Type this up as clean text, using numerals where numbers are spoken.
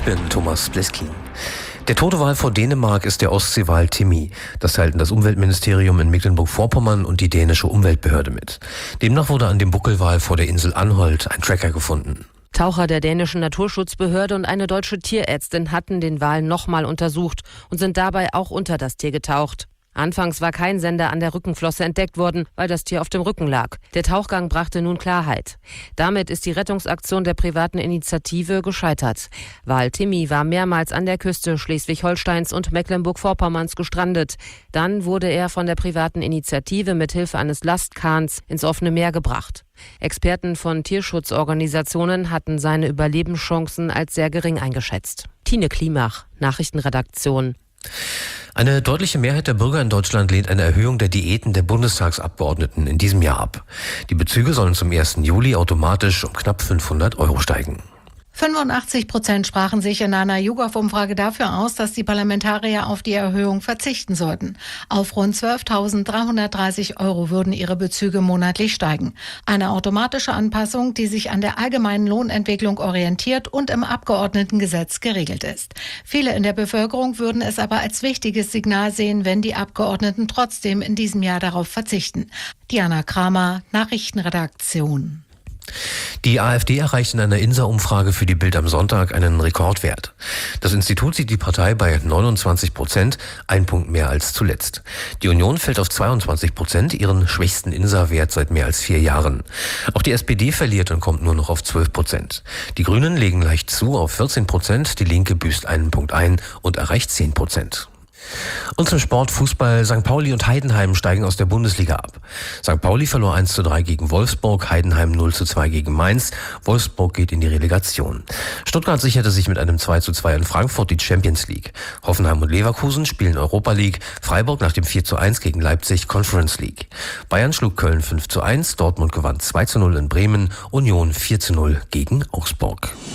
Ich bin Thomas Bleskin. Der tote Wal vor Dänemark ist der Ostseewal Timi. Das teilten das Umweltministerium in Mecklenburg-Vorpommern und die dänische Umweltbehörde mit. Demnach wurde an dem Buckelwal vor der Insel Anholt ein Tracker gefunden. Taucher der dänischen Naturschutzbehörde und eine deutsche Tierärztin hatten den Wal nochmal untersucht und sind dabei auch unter das Tier getaucht. Anfangs war kein Sender an der Rückenflosse entdeckt worden, weil das Tier auf dem Rücken lag. Der Tauchgang brachte nun Klarheit. Damit ist die Rettungsaktion der privaten Initiative gescheitert. Wal Timi war mehrmals an der Küste Schleswig-Holsteins und Mecklenburg-Vorpommerns gestrandet. Dann wurde er von der privaten Initiative mit Hilfe eines Lastkahns ins offene Meer gebracht. Experten von Tierschutzorganisationen hatten seine Überlebenschancen als sehr gering eingeschätzt. Tine Klimach, Nachrichtenredaktion. Eine deutliche Mehrheit der Bürger in Deutschland lehnt eine Erhöhung der Diäten der Bundestagsabgeordneten in diesem Jahr ab. Die Bezüge sollen zum 1. Juli automatisch um knapp 500 € steigen. 85% sprachen sich in einer YouGov-Umfrage dafür aus, dass die Parlamentarier auf die Erhöhung verzichten sollten. Auf rund 12.330 € würden ihre Bezüge monatlich steigen. Eine automatische Anpassung, die sich an der allgemeinen Lohnentwicklung orientiert und im Abgeordnetengesetz geregelt ist. Viele in der Bevölkerung würden es aber als wichtiges Signal sehen, wenn die Abgeordneten trotzdem in diesem Jahr darauf verzichten. Diana Kramer, Nachrichtenredaktion. Die AfD erreicht in einer INSA-Umfrage für die Bild am Sonntag einen Rekordwert. Das Institut sieht die Partei bei 29%, ein Punkt mehr als zuletzt. Die Union fällt auf 22%, ihren schwächsten INSA-Wert seit mehr als 4 Jahren. Auch die SPD verliert und kommt nur noch auf 12%. Die Grünen legen leicht zu auf 14%, die Linke büßt einen Punkt ein und erreicht 10%. Und zum Sport Fußball. St. Pauli und Heidenheim steigen aus der Bundesliga ab. St. Pauli verlor 1:3 gegen Wolfsburg, Heidenheim 0:2 gegen Mainz. Wolfsburg geht in die Relegation. Stuttgart sicherte sich mit einem 2:2 in Frankfurt die Champions League. Hoffenheim und Leverkusen spielen Europa League. Freiburg nach dem 4:1 gegen Leipzig Conference League. Bayern schlug Köln 5:1, Dortmund gewann 2:0 in Bremen, Union 4:0 gegen Augsburg.